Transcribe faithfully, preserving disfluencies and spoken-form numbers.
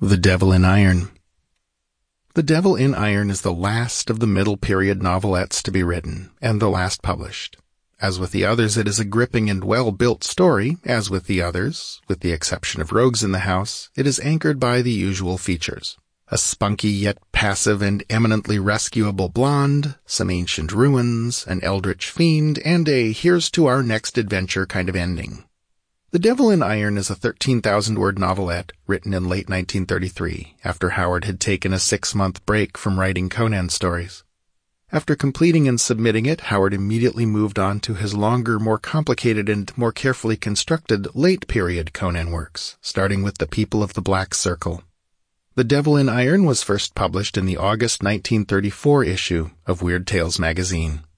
The Devil in Iron. The Devil in Iron is the last of the middle period novelettes to be written, and the last published. As with the others, it is a gripping and well-built story. As with the others, with the exception of Rogues in the House, it is anchored by the usual features. A spunky yet passive and eminently rescuable blonde, some ancient ruins, an eldritch fiend, and a here's to our next adventure kind of ending. The Devil in Iron is a thirteen thousand word novelette written in late nineteen thirty-three, after Howard had taken a six-month break from writing Conan stories. After completing and submitting it, Howard immediately moved on to his longer, more complicated, and more carefully constructed late-period Conan works, starting with The People of the Black Circle. The Devil in Iron was first published in the August nineteen thirty-four issue of Weird Tales magazine.